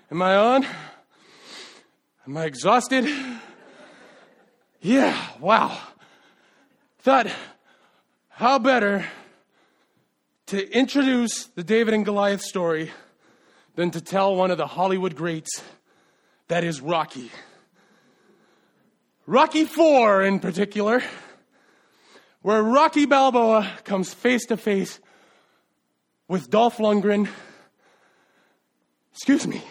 Am I on? Am I exhausted? Yeah, wow. Thought, how better to introduce the David and Goliath story than to tell one of the Hollywood greats, that is Rocky. Rocky IV in particular, where Rocky Balboa comes face to face with Dolph Lundgren. Excuse me.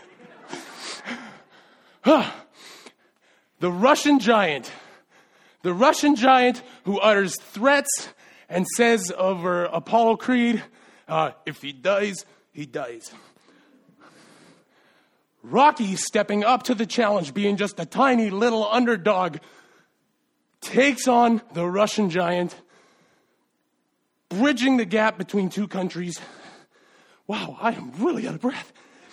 The Russian giant who utters threats and says over Apollo Creed, if he dies, he dies. Rocky, stepping up to the challenge, being just a tiny little underdog, takes on the Russian giant, bridging the gap between two countries. Wow, I am really out of breath.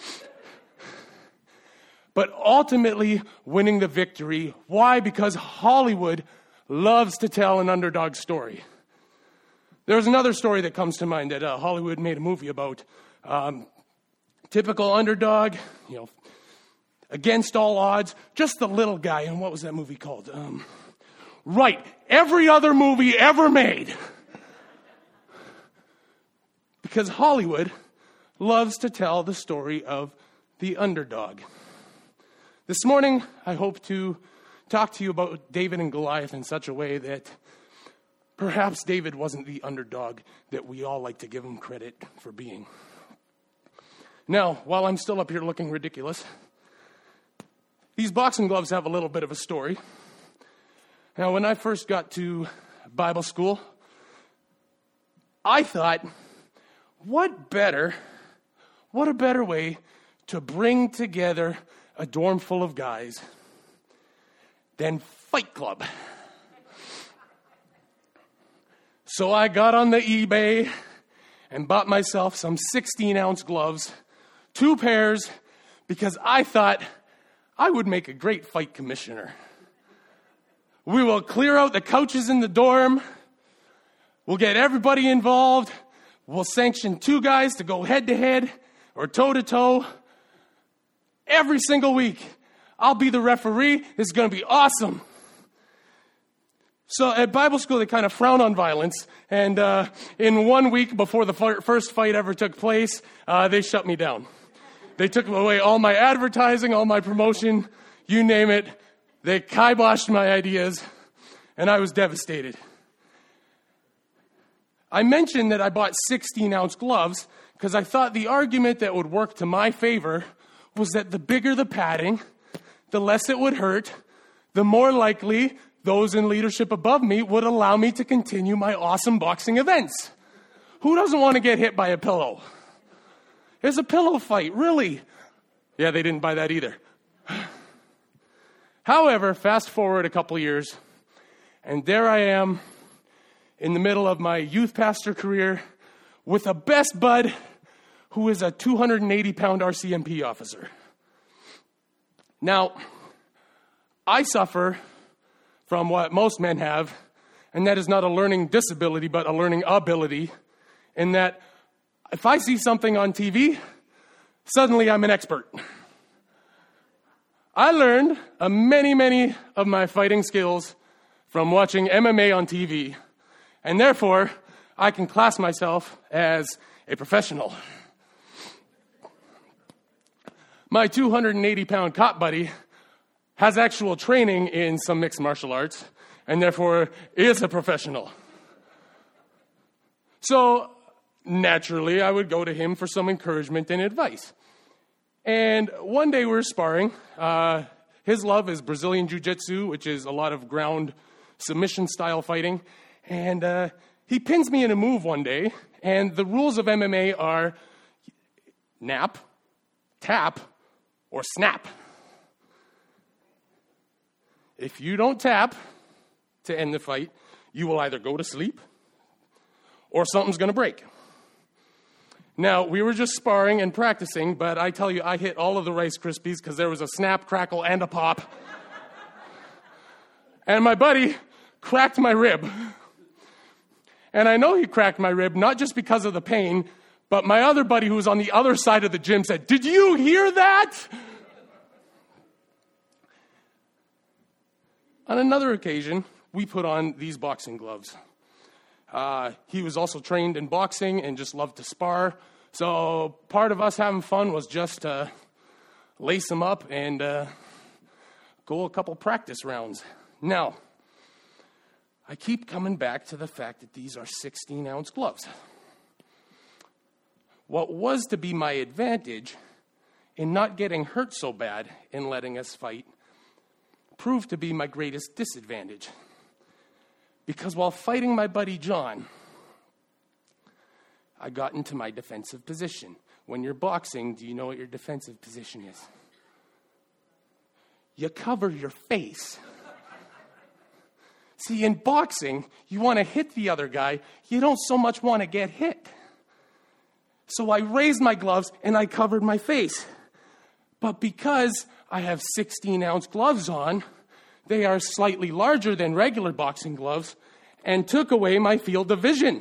But ultimately winning the victory. Why? Because Hollywood loves to tell an underdog story. There's another story that comes to mind that Hollywood made a movie about. Typical underdog, against all odds, just the little guy. And what was that movie called? Right, every other movie ever made. Because Hollywood loves to tell the story of the underdog. This morning, I hope to talk to you about David and Goliath in such a way that perhaps David wasn't the underdog that we all like to give him credit for being. Now, while I'm still up here looking ridiculous, these boxing gloves have a little bit of a story. Now, when I first got to Bible school, I thought, what a better way to bring together a dorm full of guys than Fight Club. So I got on the eBay and bought myself some 16-ounce gloves, 2 pairs, because I thought I would make a great fight commissioner. We will clear out the couches in the dorm. We'll get everybody involved. We'll sanction 2 guys to go head-to-head or toe-to-toe every single week. I'll be the referee. It's going to be awesome. So at Bible school, they kind of frown on violence. And in 1 week before the first fight ever took place, they shut me down. They took away all my advertising, all my promotion, you name it. They kiboshed my ideas, and I was devastated. I mentioned that I bought 16-ounce gloves because I thought the argument that would work to my favor was that the bigger the padding, the less it would hurt, the more likely those in leadership above me would allow me to continue my awesome boxing events. Who doesn't want to get hit by a pillow? It's a pillow fight, really. Yeah, they didn't buy that either. However, fast forward a couple years, and there I am in the middle of my youth pastor career with a best bud who is a 280-pound RCMP officer. Now, I suffer from what most men have, and that is not a learning disability, but a learning ability, in that if I see something on TV, suddenly I'm an expert. I learned many of my fighting skills from watching MMA on TV, and therefore, I can class myself as a professional. My 280-pound cop buddy has actual training in some mixed martial arts, and therefore is a professional. So, naturally, I would go to him for some encouragement and advice. And one day we were sparring. His love is Brazilian Jiu-Jitsu, which is a lot of ground submission-style fighting. And he pins me in a move one day, and the rules of MMA are nap, tap, or snap. If you don't tap to end the fight, you will either go to sleep or something's going to break. Now, we were just sparring and practicing, but I tell you, I hit all of the Rice Krispies because there was a snap, crackle, and a pop. And my buddy cracked my rib. And I know he cracked my rib not just because of the pain, But my other buddy who was on the other side of the gym said, "Did you hear that?" On another occasion, we put on these boxing gloves. He was also trained in boxing and just loved to spar. So part of us having fun was just to lace him up and go a couple practice rounds. Now, I keep coming back to the fact that these are 16-ounce gloves. What was to be my advantage in not getting hurt so bad in letting us fight proved to be my greatest disadvantage. Because while fighting my buddy John, I got into my defensive position. When you're boxing, do you know what your defensive position is? You cover your face. See, in boxing, you want to hit the other guy. You don't so much want to get hit. So I raised my gloves and I covered my face. But because I have 16-ounce gloves on, they are slightly larger than regular boxing gloves and took away my field of vision.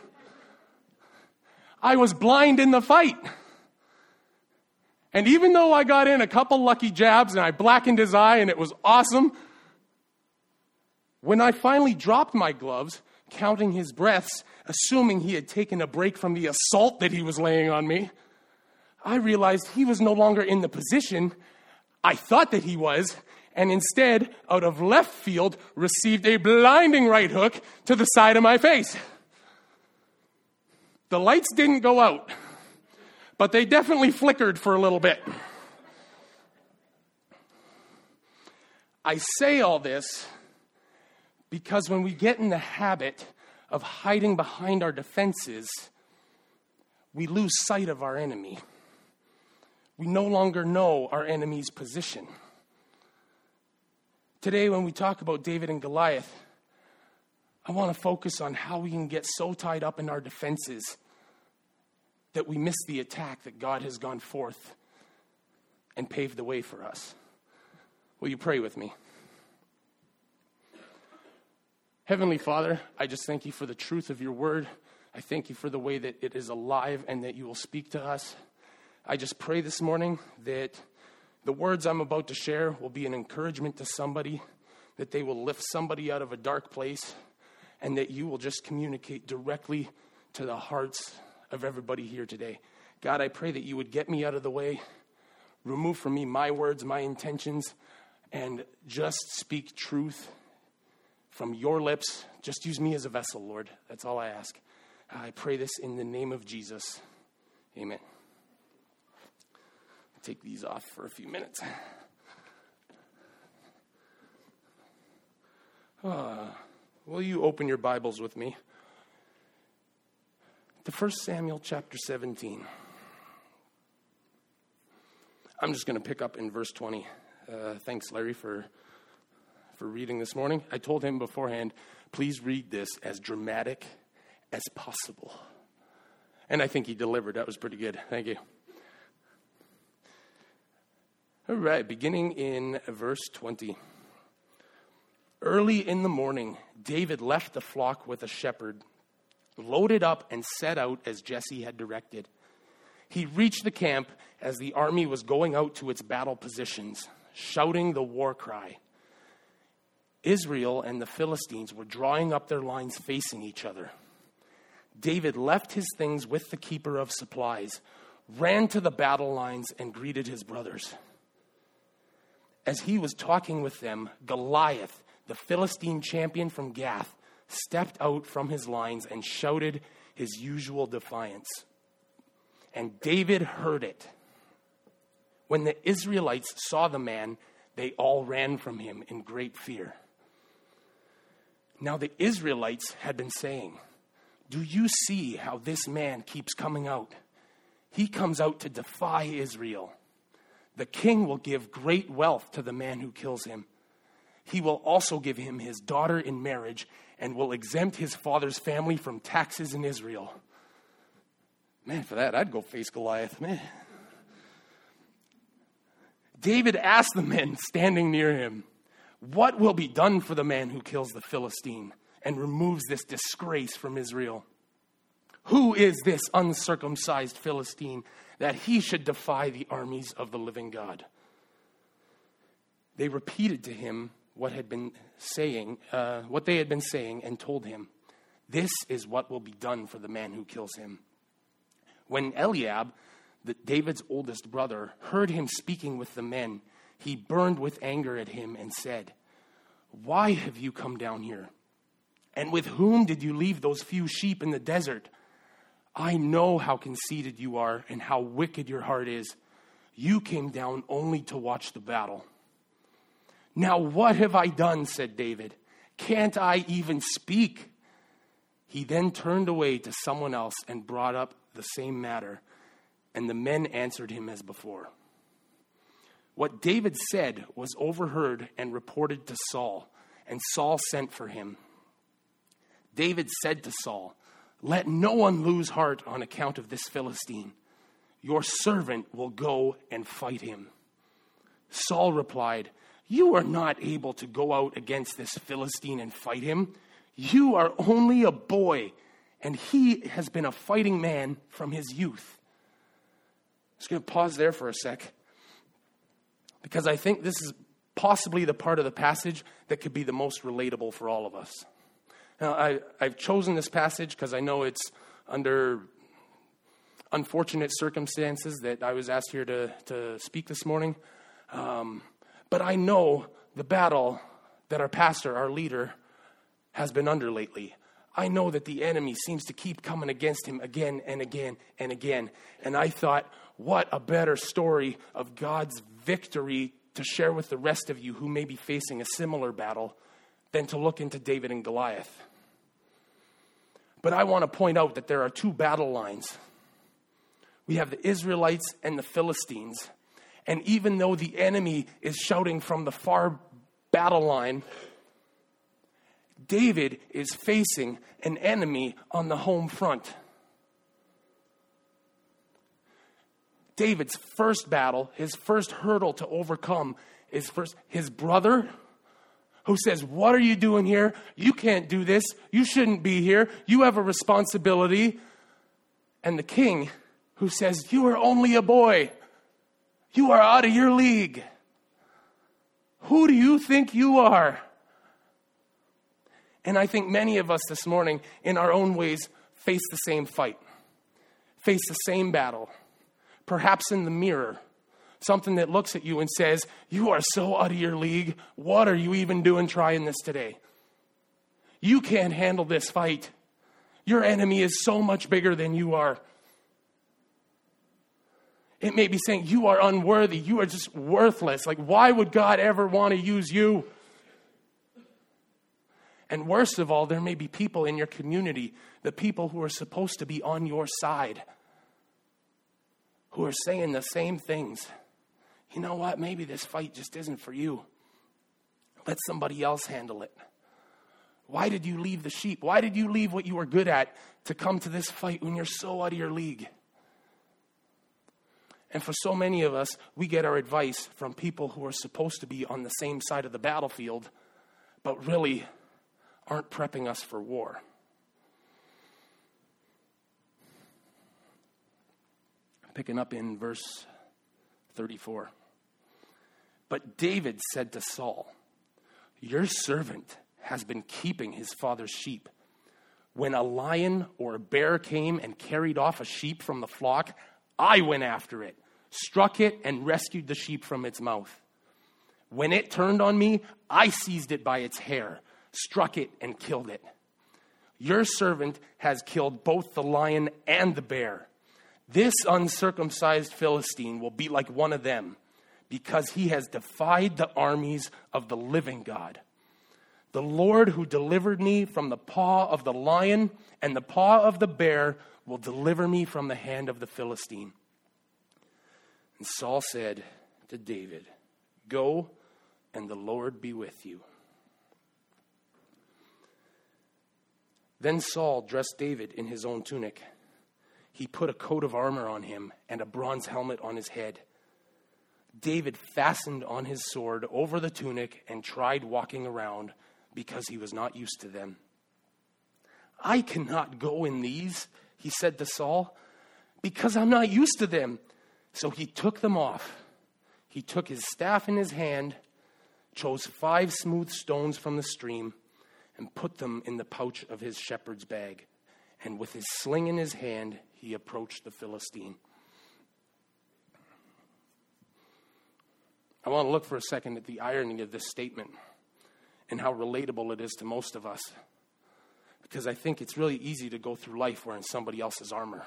I was blind in the fight. And even though I got in a couple lucky jabs and I blackened his eye and it was awesome, when I finally dropped my gloves, counting his breaths, assuming he had taken a break from the assault that he was laying on me, I realized he was no longer in the position I thought that he was, and instead, out of left field, received a blinding right hook to the side of my face. The lights didn't go out, but they definitely flickered for a little bit. I say all this because when we get in the habit of hiding behind our defenses, we lose sight of our enemy. We no longer know our enemy's position. Today, when we talk about David and Goliath, I want to focus on how we can get so tied up in our defenses that we miss the attack that God has gone forth and paved the way for us. Will you pray with me? Heavenly Father, I just thank you for the truth of your word. I thank you for the way that it is alive and that you will speak to us. I just pray this morning that the words I'm about to share will be an encouragement to somebody, that they will lift somebody out of a dark place, and that you will just communicate directly to the hearts of everybody here today. God, I pray that you would get me out of the way, remove from me my words, my intentions, and just speak truth from your lips. Just use me as a vessel, Lord. That's all I ask. I pray this in the name of Jesus. Amen. Take these off for a few minutes. Will you open your Bibles with me to 1 Samuel chapter 17. I'm just going to pick up in verse 20. Thanks, Larry, for reading this morning. I told him beforehand, please read this as dramatic as possible. And I think he delivered. That was pretty good. Thank you. All right, beginning in verse 20. Early in the morning, David left the flock with a shepherd, loaded up and set out as Jesse had directed. He reached the camp as the army was going out to its battle positions, shouting the war cry. Israel and the Philistines were drawing up their lines facing each other. David left his things with the keeper of supplies, ran to the battle lines, and greeted his brothers. As he was talking with them, Goliath, the Philistine champion from Gath, stepped out from his lines and shouted his usual defiance. And David heard it. When the Israelites saw the man, they all ran from him in great fear. Now the Israelites had been saying, "Do you see how this man keeps coming out? He comes out to defy Israel. The king will give great wealth to the man who kills him. He will also give him his daughter in marriage and will exempt his father's family from taxes in Israel." Man, for that, I'd go face Goliath, man. David asked the men standing near him, "What will be done for the man who kills the Philistine and removes this disgrace from Israel?" Who is this uncircumcised Philistine that he should defy the armies of the living God? They repeated to him what they had been saying, and told him, this is what will be done for the man who kills him. When Eliab, David's oldest brother, heard him speaking with the men, he burned with anger at him and said, why have you come down here? And with whom did you leave those few sheep in the desert? I know how conceited you are and how wicked your heart is. You came down only to watch the battle. Now what have I done, said David. Can't I even speak? He then turned away to someone else and brought up the same matter, and the men answered him as before. What David said was overheard and reported to Saul, and Saul sent for him. David said to Saul, let no one lose heart on account of this Philistine. Your servant will go and fight him. Saul replied, you are not able to go out against this Philistine and fight him. You are only a boy, and he has been a fighting man from his youth. I'm just going to pause there for a sec, because I think this is possibly the part of the passage that could be the most relatable for all of us. Now, I've chosen this passage because I know it's under unfortunate circumstances that I was asked here to speak this morning. But I know the battle that our pastor, our leader, has been under lately. I know that the enemy seems to keep coming against him again and again and again. And I thought, what a better story of God's victory to share with the rest of you who may be facing a similar battle than to look into David and Goliath. But I want to point out that there are two battle lines. We have the Israelites and the Philistines. And even though the enemy is shouting from the far battle line, David is facing an enemy on the home front. David's first battle, his first hurdle to overcome is first his brother, who says, what are you doing here? You can't do this. You shouldn't be here. You have a responsibility. And the king, who says, you are only a boy. You are out of your league. Who do you think you are? And I think many of us this morning, in our own ways, face the same fight, face the same battle, perhaps in the mirror. Something that looks at you and says, you are so out of your league. What are you even doing trying this today? You can't handle this fight. Your enemy is so much bigger than you are. It may be saying, you are unworthy. You are just worthless. Like, why would God ever want to use you? And worst of all, there may be people in your community, the people who are supposed to be on your side, who are saying the same things. You know what? Maybe this fight just isn't for you. Let somebody else handle it. Why did you leave the sheep? Why did you leave what you were good at to come to this fight when you're so out of your league? And for so many of us, we get our advice from people who are supposed to be on the same side of the battlefield, but really aren't prepping us for war. Picking up in verse 34. But David said to Saul, your servant has been keeping his father's sheep. When a lion or a bear came and carried off a sheep from the flock, I went after it, struck it, and rescued the sheep from its mouth. When it turned on me, I seized it by its hair, struck it, and killed it. Your servant has killed both the lion and the bear. This uncircumcised Philistine will be like one of them, because he has defied the armies of the living God. The Lord who delivered me from the paw of the lion and the paw of the bear will deliver me from the hand of the Philistine. And Saul said to David, go, and the Lord be with you. Then Saul dressed David in his own tunic. He put a coat of armor on him and a bronze helmet on his head. David fastened on his sword over the tunic and tried walking around because he was not used to them. I cannot go in these, he said to Saul. Because I'm not used to them. So he took them off. He took his staff in his hand, chose 5 smooth stones from the stream, and put them in the pouch of his shepherd's bag. And with his sling in his hand, he approached the Philistine. I want to look for a second at the irony of this statement and how relatable it is to most of us. Because I think it's really easy to go through life wearing somebody else's armor.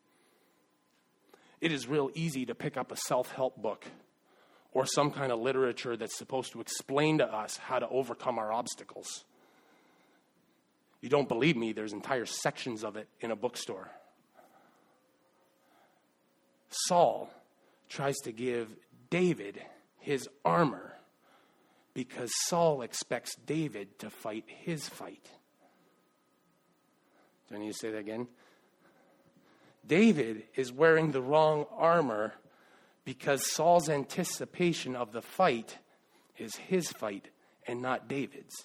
It is real easy to pick up a self-help book or some kind of literature that's supposed to explain to us how to overcome our obstacles. You don't believe me, there's entire sections of it in a bookstore. Saul tries to give David his armor because Saul expects David to fight his fight. Do I need to say that again? David is wearing the wrong armor because Saul's anticipation of the fight is his fight and not David's.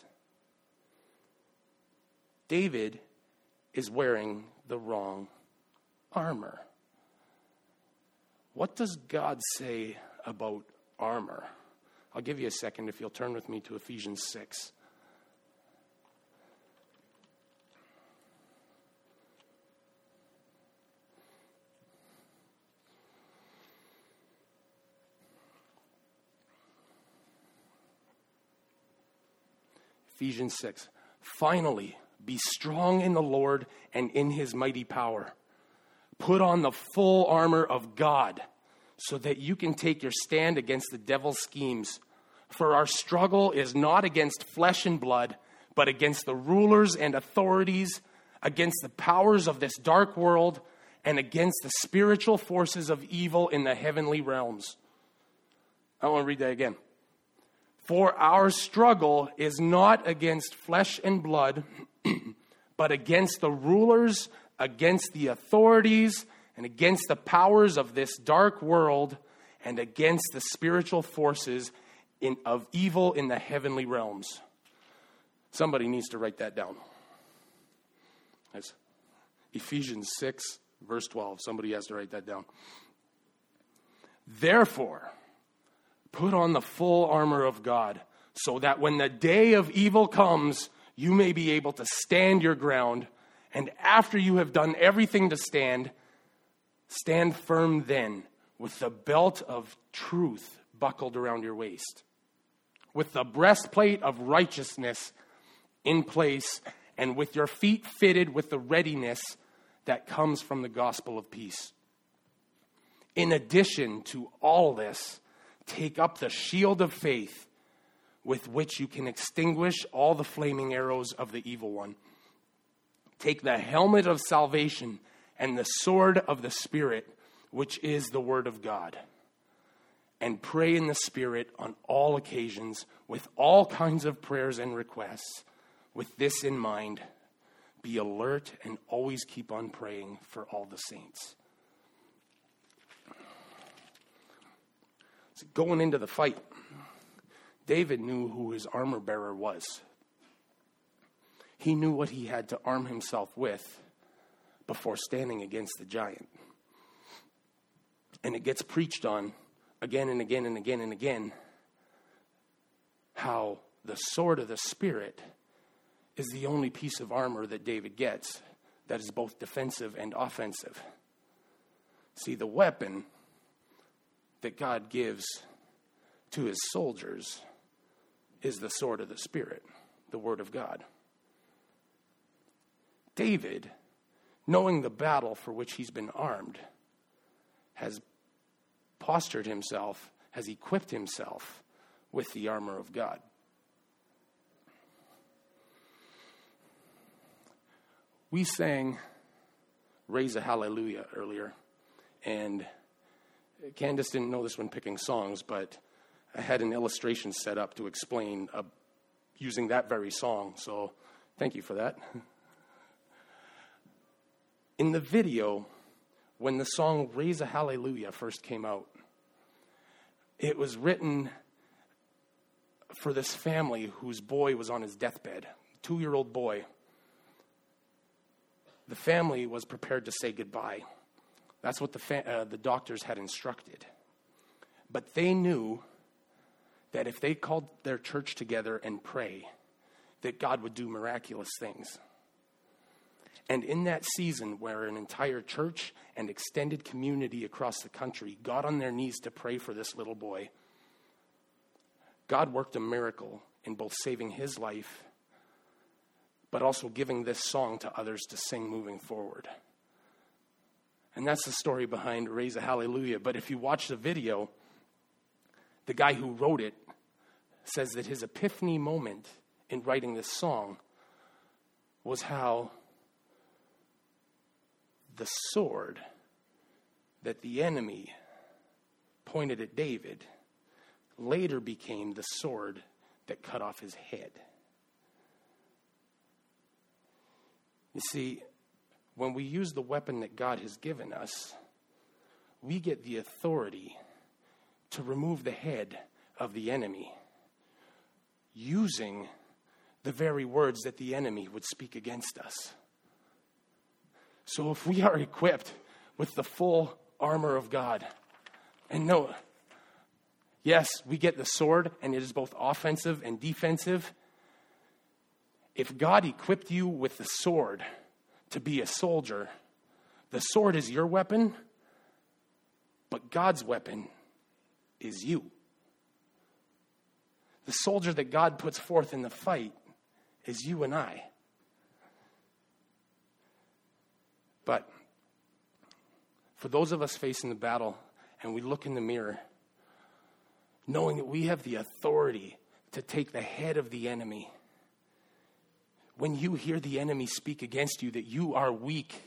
David is wearing the wrong armor. What does God say about armor? I'll give you a second if you'll turn with me to Ephesians 6. Ephesians 6. Finally, be strong in the Lord and in his mighty power. Put on the full armor of God so that you can take your stand against the devil's schemes. For our struggle is not against flesh and blood, but against the rulers and authorities, against the powers of this dark world, and against the spiritual forces of evil in the heavenly realms. I want to read that again. For our struggle is not against flesh and blood, but against the rulers, against the authorities, and against the powers of this dark world, and against the spiritual forces of evil in the heavenly realms. Somebody needs to write that down. That's Ephesians 6, verse 12. Somebody has to write that down. Therefore, put on the full armor of God, so that when the day of evil comes, you may be able to stand your ground. And after you have done everything to stand, stand firm then, with the belt of truth buckled around your waist, with the breastplate of righteousness in place, and with your feet fitted with the readiness that comes from the gospel of peace. In addition to all this, take up the shield of faith with which you can extinguish all the flaming arrows of the evil one. Take the helmet of salvation and the sword of the Spirit, which is the word of God. And pray in the Spirit on all occasions with all kinds of prayers and requests. With this in mind, be alert and always keep on praying for all the saints. Going into the fight, David knew who his armor bearer was. He knew what he had to arm himself with before standing against the giant. And it gets preached on again and again and again and again how the sword of the Spirit is the only piece of armor that David gets that is both defensive and offensive. See, the weapon that God gives to his soldiers is the sword of the Spirit, the word of God. David, knowing the battle for which he's been armed, has postured himself, has equipped himself with the armor of God. We sang Raise a Hallelujah earlier, and Candace didn't know this when picking songs, but I had an illustration set up to explain using that very song, so thank you for that. In the video, when the song Raise a Hallelujah first came out, it was written for this family whose boy was on his deathbed, 2-year-old boy. the family was prepared to say goodbye. That's what the doctors had instructed. But they knew that if they called their church together and pray, that God would do miraculous things. And in that season where an entire church and extended community across the country got on their knees to pray for this little boy, God worked a miracle in both saving his life, but also giving this song to others to sing moving forward. And that's the story behind Raise a Hallelujah. But if you watch the video, the guy who wrote it says that his epiphany moment in writing this song was how the sword that the enemy pointed at David later became the sword that cut off his head. You see, when we use the weapon that God has given us, we get the authority to remove the head of the enemy using the very words that the enemy would speak against us. So if we are equipped with the full armor of God, and no, yes, we get the sword, and it is both offensive and defensive. If God equipped you with the sword to be a soldier, the sword is your weapon, but God's weapon is you. The soldier that God puts forth in the fight is you and I. But for those of us facing the battle, and we look in the mirror, knowing that we have the authority to take the head of the enemy, when you hear the enemy speak against you that you are weak,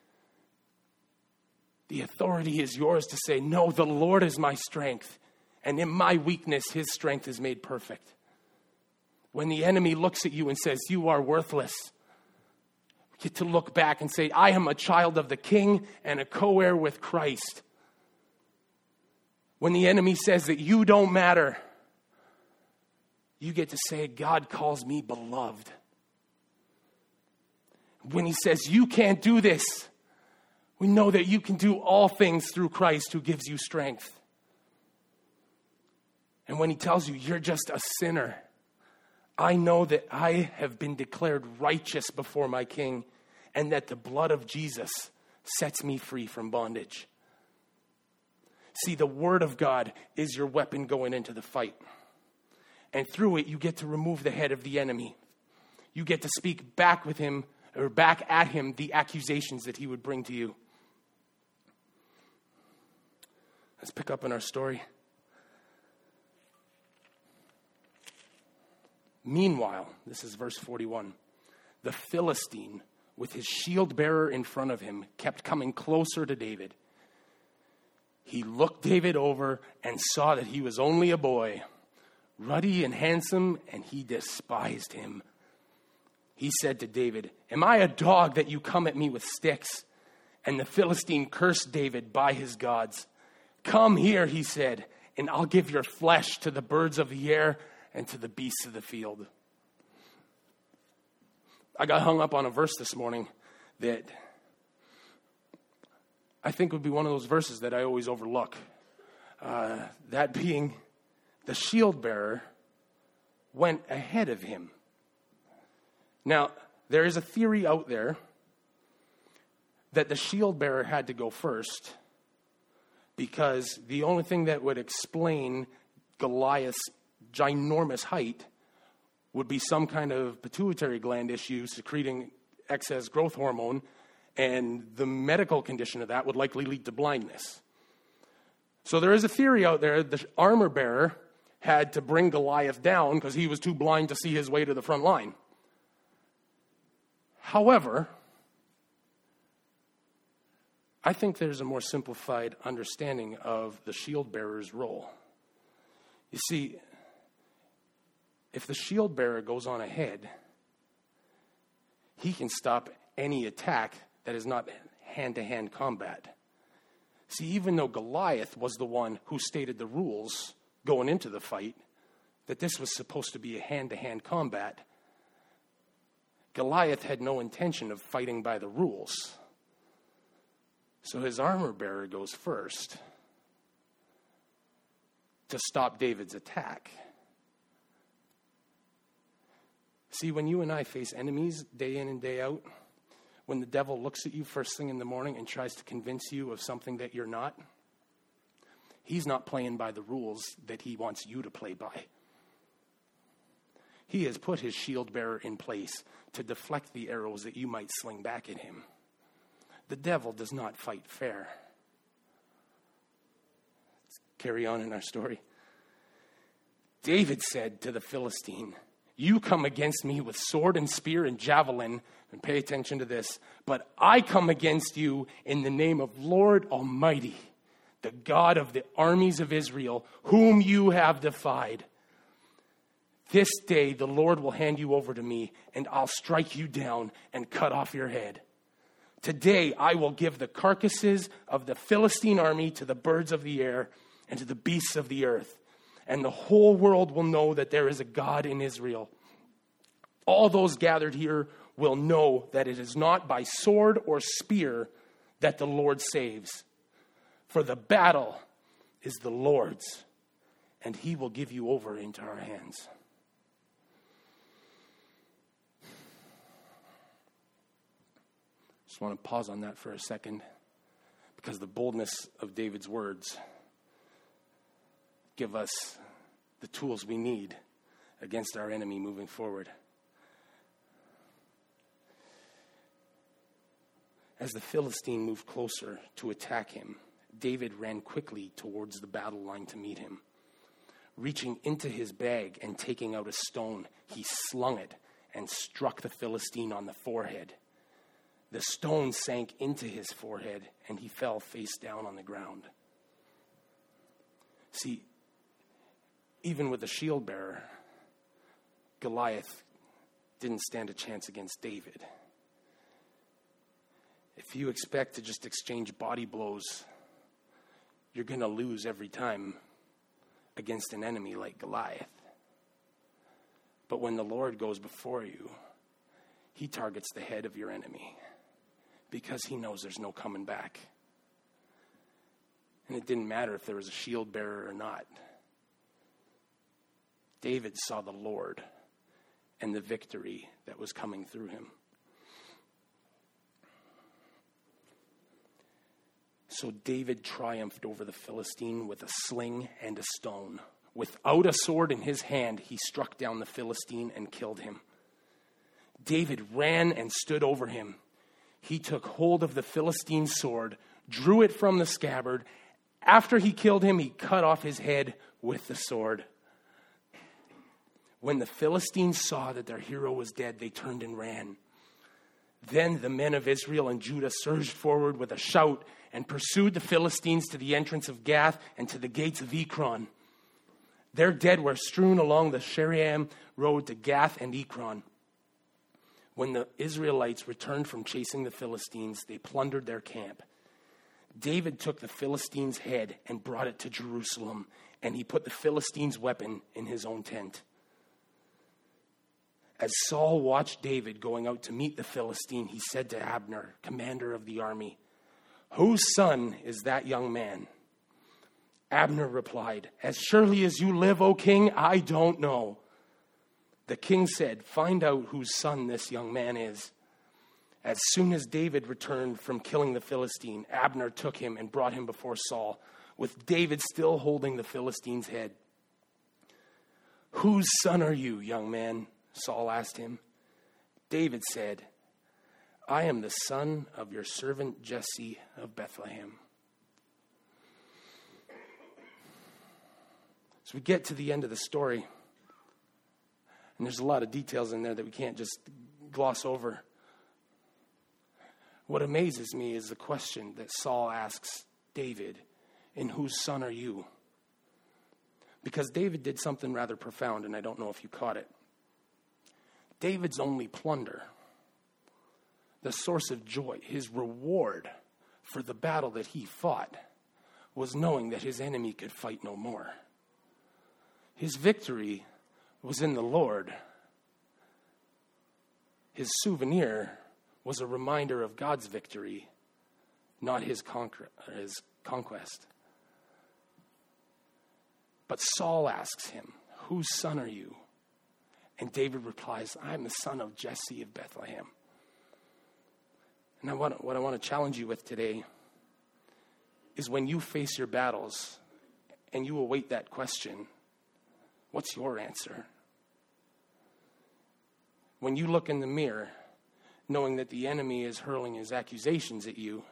the authority is yours to say, no, the Lord is my strength, and in my weakness, his strength is made perfect. When the enemy looks at you and says, you are worthless, we get to look back and say, I am a child of the King and a co-heir with Christ. When the enemy says that you don't matter, you get to say, God calls me beloved. When he says, you can't do this, we know that you can do all things through Christ who gives you strength. And when he tells you, you're just a sinner, I know that I have been declared righteous before my King, and that the blood of Jesus sets me free from bondage. See, the word of God is your weapon going into the fight. And through it, you get to remove the head of the enemy. You get to speak back with him, or back at him, the accusations that he would bring to you. Let's pick up in our story. Meanwhile, this is verse 41, the Philistine, with his shield bearer in front of him, kept coming closer to David. He looked David over and saw that he was only a boy, ruddy and handsome, and he despised him. He said to David, am I a dog that you come at me with sticks? And the Philistine cursed David by his gods. Come here, he said, and I'll give your flesh to the birds of the air and to the beasts of the field. I got hung up on a verse this morning that I think would be one of those verses that I always overlook. That being, the shield bearer went ahead of him. Now, there is a theory out there that the shield bearer had to go first because the only thing that would explain Goliath's ginormous height would be some kind of pituitary gland issue secreting excess growth hormone, and the medical condition of that would likely lead to blindness. So there is a theory out there the armor bearer had to bring Goliath down because he was too blind to see his way to the front line. However, I think there's a more simplified understanding of the shield bearer's role. You see, if the shield bearer goes on ahead, he can stop any attack that is not hand-to-hand combat. See, even though Goliath was the one who stated the rules going into the fight, that this was supposed to be a hand-to-hand combat, Goliath had no intention of fighting by the rules. So his armor bearer goes first to stop David's attack. See, when you and I face enemies day in and day out, when the devil looks at you first thing in the morning and tries to convince you of something that you're not, he's not playing by the rules that he wants you to play by. He has put his shield bearer in place to deflect the arrows that you might sling back at him. The devil does not fight fair. Let's carry on in our story. David said to the Philistine, "You come against me with sword and spear and javelin," and pay attention to this, "but I come against you in the name of Lord Almighty, the God of the armies of Israel, whom you have defied. This day the Lord will hand you over to me, and I'll strike you down and cut off your head. Today I will give the carcasses of the Philistine army to the birds of the air and to the beasts of the earth, and the whole world will know that there is a God in Israel. All those gathered here will know that it is not by sword or spear that the Lord saves. For the battle is the Lord's, and he will give you over into our hands." Just want to pause on that for a second, because the boldness of David's words give us the tools we need against our enemy moving forward. As the Philistine moved closer to attack him, David ran quickly towards the battle line to meet him. Reaching into his bag and taking out a stone, he slung it and struck the Philistine on the forehead. The stone sank into his forehead, and he fell face down on the ground. See, even with a shield bearer, Goliath didn't stand a chance against David. If you expect to just exchange body blows, you're going to lose every time against an enemy like Goliath. But when the Lord goes before you, he targets the head of your enemy, because he knows there's no coming back. And it didn't matter if there was a shield bearer or not. David saw the Lord and the victory that was coming through him. So David triumphed over the Philistine with a sling and a stone. Without a sword in his hand, he struck down the Philistine and killed him. David ran and stood over him. He took hold of the Philistine's sword, drew it from the scabbard. After he killed him, he cut off his head with the sword. When the Philistines saw that their hero was dead, they turned and ran. Then the men of Israel and Judah surged forward with a shout and pursued the Philistines to the entrance of Gath and to the gates of Ekron. Their dead were strewn along the Shaaraim road to Gath and Ekron. When the Israelites returned from chasing the Philistines, they plundered their camp. David took the Philistine's head and brought it to Jerusalem, and he put the Philistine's weapon in his own tent. As Saul watched David going out to meet the Philistine, he said to Abner, commander of the army, "Whose son is that young man?" Abner replied, "As surely as you live, O king, I don't know." The king said, "Find out whose son this young man is." As soon as David returned from killing the Philistine, Abner took him and brought him before Saul, with David still holding the Philistine's head. "Whose son are you, young man?" Saul asked him. David said, "I am the son of your servant Jesse of Bethlehem." So we get to the end of the story, and there's a lot of details in there that we can't just gloss over. What amazes me is the question that Saul asks David, "And whose son are you?" Because David did something rather profound, and I don't know if you caught it. David's only plunder, the source of joy, his reward for the battle that he fought, was knowing that his enemy could fight no more. His victory was in the Lord. His souvenir was a reminder of God's victory, not his conquest. But Saul asks him, "Whose son are you?" And David replies, "I'm the son of Jesse of Bethlehem." And what I want to challenge you with today is when you face your battles and you await that question, what's your answer? When you look in the mirror, knowing that the enemy is hurling his accusations at you,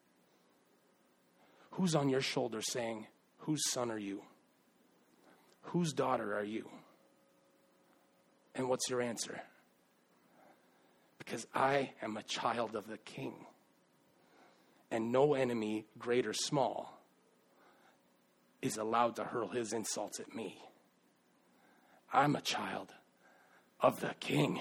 who's on your shoulder saying, "Whose son are you? Whose daughter are you?" And what's your answer? Because I am a child of the King, and no enemy, great or small, is allowed to hurl his insults at me. I'm a child of the King.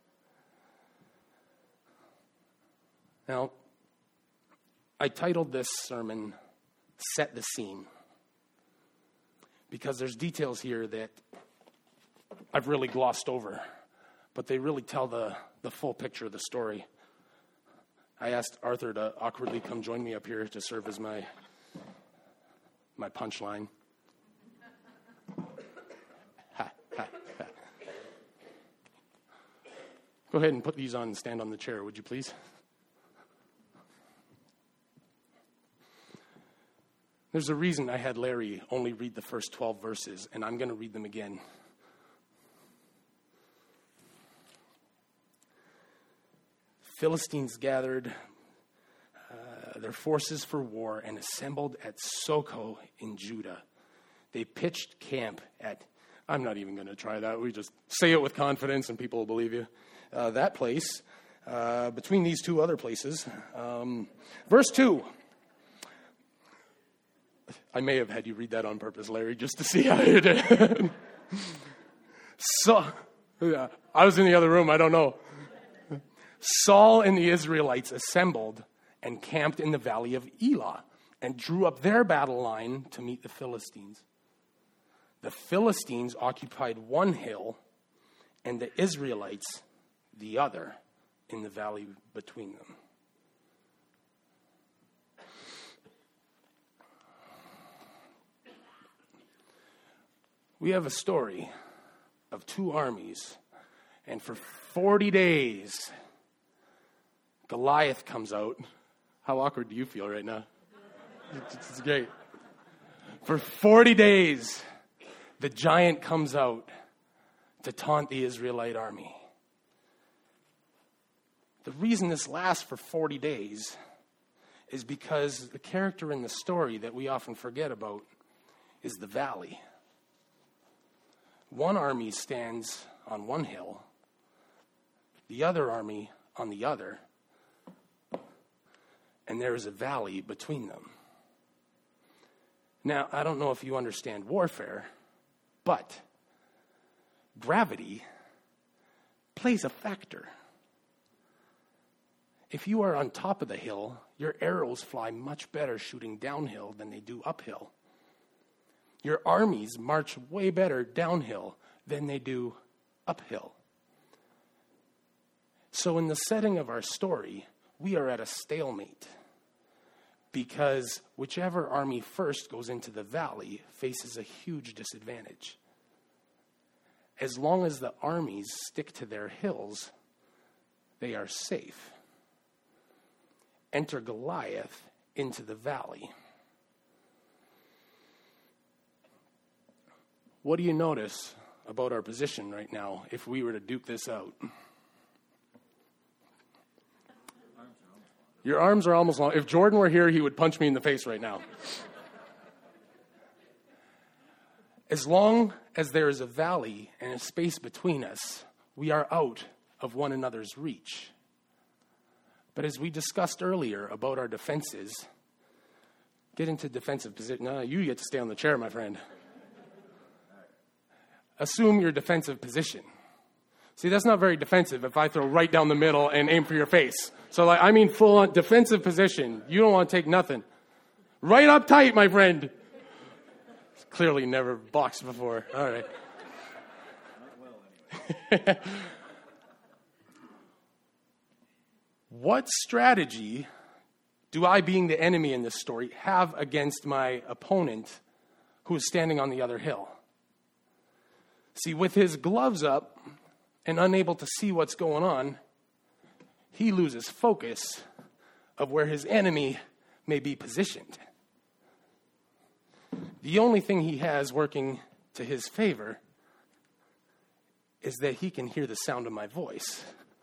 Now, I titled this sermon, "Set the Scene," because there's details here that I've really glossed over, but they really tell the full picture of the story. I asked Arthur to awkwardly come join me up here to serve as my punchline. Ha, ha, ha. Go ahead and put these on and stand on the chair, would you please? There's a reason I had Larry only read the first 12 verses, and I'm going to read them again. Philistines gathered their forces for war and assembled at Soko in Judah. They pitched camp at, I'm not even going to try that. We just say it with confidence and people will believe you. That place, between these two other places. Verse 2. I may have had you read that on purpose, Larry, just to see how you did. So, I was in the other room, I don't know. Saul and the Israelites assembled and camped in the valley of Elah and drew up their battle line to meet the Philistines. The Philistines occupied one hill and the Israelites the other in the valley between them. We have a story of two armies, and for 40 days, Goliath comes out. How awkward do you feel right now? It's great. For 40 days, the giant comes out to taunt the Israelite army. The reason this lasts for 40 days is because the character in the story that we often forget about is the valley. One army stands on one hill, the other army on the other, and there is a valley between them. Now, I don't know if you understand warfare, but gravity plays a factor. If you are on top of the hill, your arrows fly much better shooting downhill than they do uphill. Your armies march way better downhill than they do uphill. So in the setting of our story, we are at a stalemate because whichever army first goes into the valley faces a huge disadvantage. As long as the armies stick to their hills, they are safe. Enter Goliath into the valley. What do you notice about our position right now if we were to duke this out? Your arms are almost long. If Jordan were here, he would punch me in the face right now. As long as there is a valley and a space between us, we are out of one another's reach. But as we discussed earlier about our defenses, get into defensive position. No, you get to stay on the chair, my friend. Assume your defensive position. See, that's not very defensive if I throw right down the middle and aim for your face. So, I mean full on defensive position. You don't want to take nothing. Right up tight, my friend. Clearly never boxed before. All right. What strategy do I, being the enemy in this story, have against my opponent who is standing on the other hill? See, with his gloves up and unable to see what's going on, he loses focus of where his enemy may be positioned. The only thing he has working to his favor is that he can hear the sound of my voice.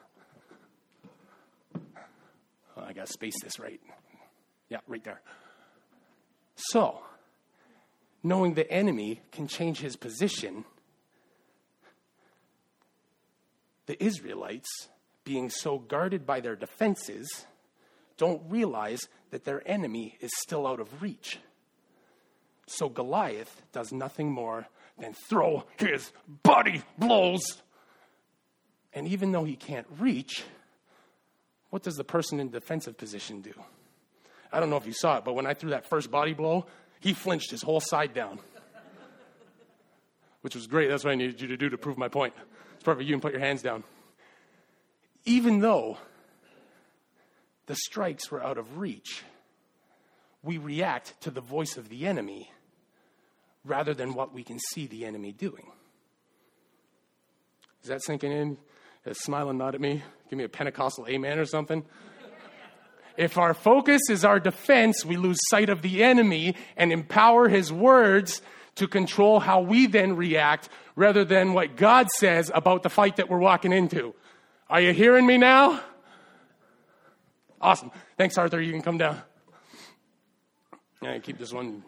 Oh, I got to space this right. Yeah, right there. So, knowing the enemy can change his position, the Israelites, being so guarded by their defenses, don't realize that their enemy is still out of reach. So Goliath does nothing more than throw his body blows. And even though he can't reach, what does the person in defensive position do? I don't know if you saw it, but when I threw that first body blow, he flinched his whole side down. Which was great. That's what I needed you to do to prove my point. It's perfect. You can put your hands down. Even though the strikes were out of reach, we react to the voice of the enemy rather than what we can see the enemy doing. Is that sinking in? Smile and nod at me. Give me a Pentecostal amen or something. If our focus is our defense, we lose sight of the enemy and empower his words to control how we then react rather than what God says about the fight that we're walking into. Are you hearing me now? Awesome. Thanks, Arthur. You can come down. Keep this one.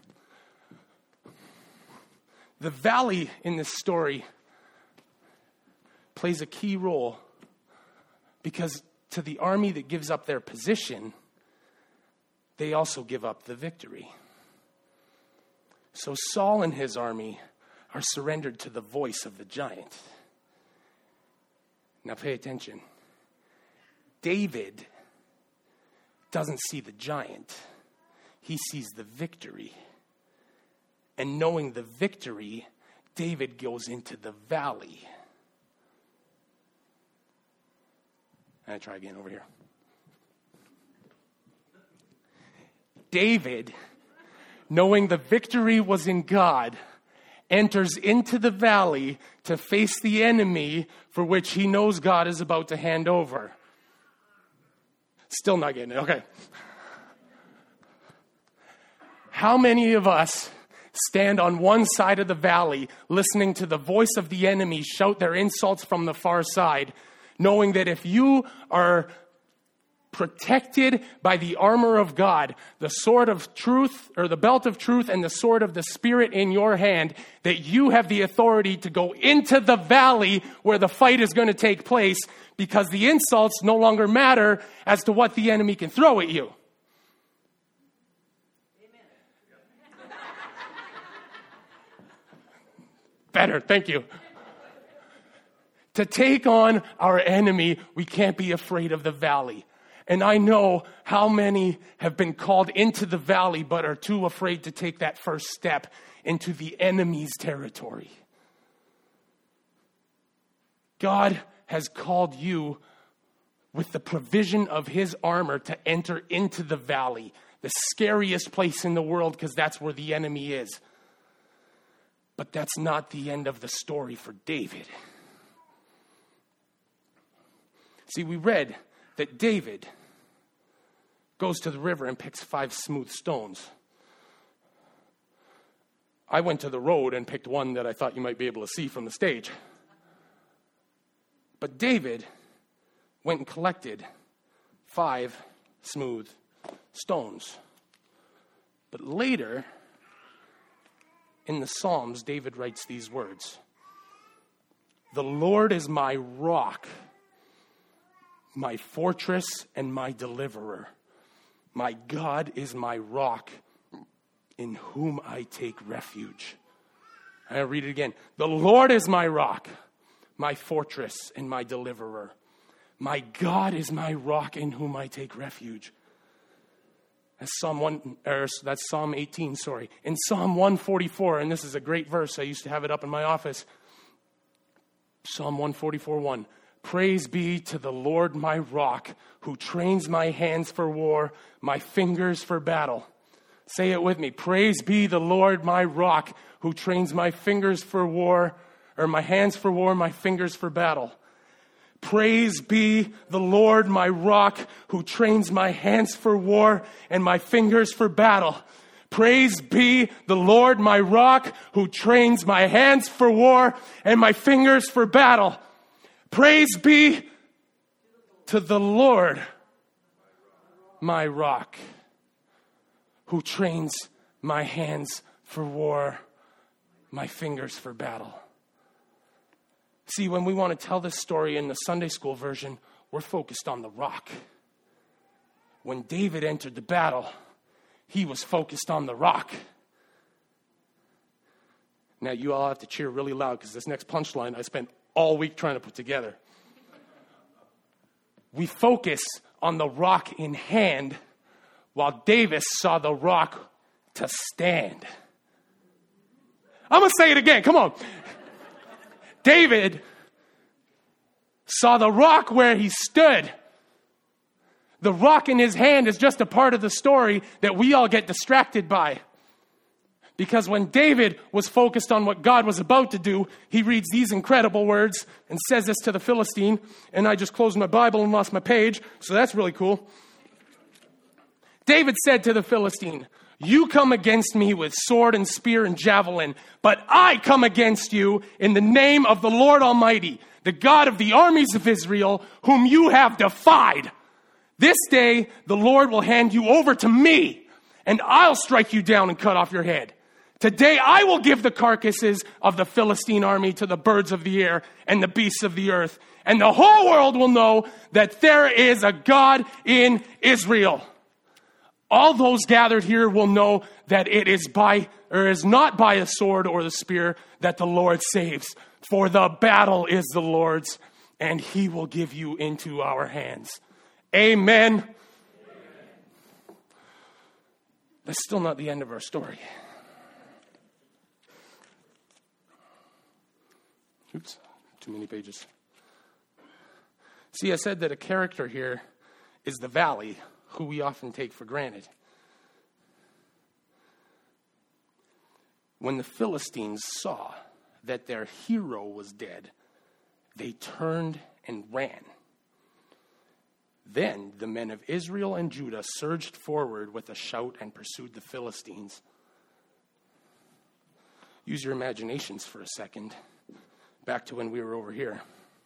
The valley in this story plays a key role because to the army that gives up their position, they also give up the victory. So Saul and his army are surrendered to the voice of the giant. Now pay attention. David doesn't see the giant. He sees the victory. And knowing the victory, David goes into the valley. And I try again over here. David, knowing the victory was in God, enters into the valley to face the enemy for which he knows God is about to hand over. Still not getting it. Okay. How many of us stand on one side of the valley listening to the voice of the enemy shout their insults from the far side, knowing that if you are protected by the armor of God, the sword of truth, or the belt of truth and the sword of the Spirit in your hand, that you have the authority to go into the valley where the fight is going to take place, because the insults no longer matter as to what the enemy can throw at you. Better, thank you. To take on our enemy, we can't be afraid of the valley. And I know how many have been called into the valley but are too afraid to take that first step into the enemy's territory. God has called you with the provision of his armor to enter into the valley, the scariest place in the world, because that's where the enemy is. But that's not the end of the story for David. See, we read that David goes to the river and picks 5 smooth stones. I went to the road and picked one that I thought you might be able to see from the stage. But David went and collected 5 smooth stones. But later, in the Psalms, David writes these words: "The Lord is my rock, my fortress and my deliverer. My God is my rock, in whom I take refuge." I'll read it again. "The Lord is my rock, my fortress and my deliverer. My God is my rock, in whom I take refuge." That's Psalm 18, sorry. In Psalm 144, and this is a great verse. I used to have it up in my office. Psalm 144:1. Praise be to the Lord my rock, who trains my hands for war, my fingers for battle. Say it with me. Praise be the Lord my rock, who trains my fingers for war, or my hands for war, my fingers for battle. Praise be the Lord my rock, who trains my hands for war and my fingers for battle. Praise be the Lord my rock, who trains my hands for war and my fingers for battle. Praise be to the Lord my rock, who trains my hands for war, my fingers for battle. See, when we want to tell this story in the Sunday school version, we're focused on the rock. When David entered the battle, he was focused on the rock. Now, you all have to cheer really loud because this next punchline I spent all week trying to put together. We focus on the rock in hand while David saw the rock to stand. I'm going to say it again. Come on. David saw the rock where he stood. The rock in his hand is just a part of the story that we all get distracted by. Because when David was focused on what God was about to do, he reads these incredible words and says this to the Philistine. And I just closed my Bible and lost my page, so that's really cool. David said to the Philistine, "You come against me with sword and spear and javelin, but I come against you in the name of the Lord Almighty, the God of the armies of Israel, whom you have defied. This day the Lord will hand you over to me, and I'll strike you down and cut off your head. Today I will give the carcasses of the Philistine army to the birds of the air and the beasts of the earth, and the whole world will know that there is a God in Israel. All those gathered here will know that it is not by a sword or the spear that the Lord saves. For the battle is the Lord's, and he will give you into our hands." Amen. Amen. That's still not the end of our story. Oops, too many pages. See, I said that a character here is the valley, who we often take for granted. When the Philistines saw that their hero was dead, they turned and ran. Then the men of Israel and Judah surged forward with a shout and pursued the Philistines. Use your imaginations for a second. Back to when we were over here.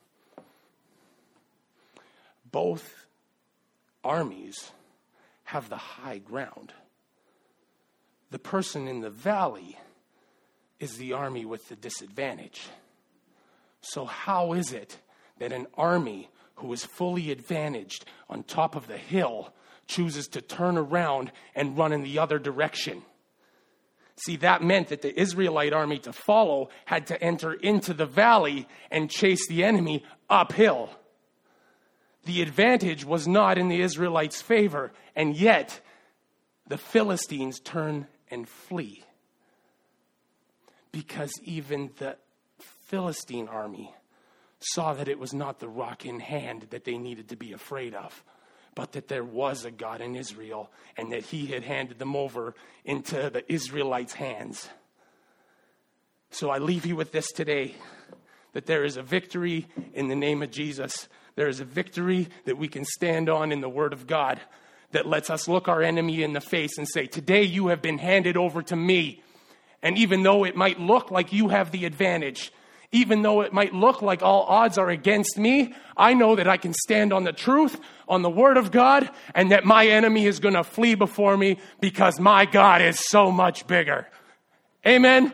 Both armies have the high ground. The person in the valley is the army with the disadvantage. So how is it that an army who is fully advantaged on top of the hill chooses to turn around and run in the other direction? See, that meant that the Israelite army to follow had to enter into the valley and chase the enemy uphill. The advantage was not in the Israelites' favor, and yet the Philistines turn and flee. Because even the Philistine army saw that it was not the rock in hand that they needed to be afraid of, but that there was a God in Israel and that he had handed them over into the Israelites' hands. So I leave you with this today, that there is a victory in the name of Jesus. There is a victory that we can stand on in the Word of God that lets us look our enemy in the face and say, today you have been handed over to me. And even though it might look like you have the advantage, even though it might look like all odds are against me, I know that I can stand on the truth, on the Word of God, and that my enemy is going to flee before me because my God is so much bigger. Amen.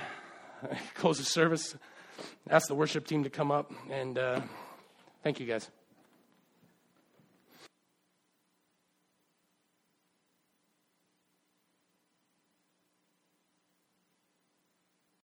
Close the service. Ask the worship team to come up, and thank you guys.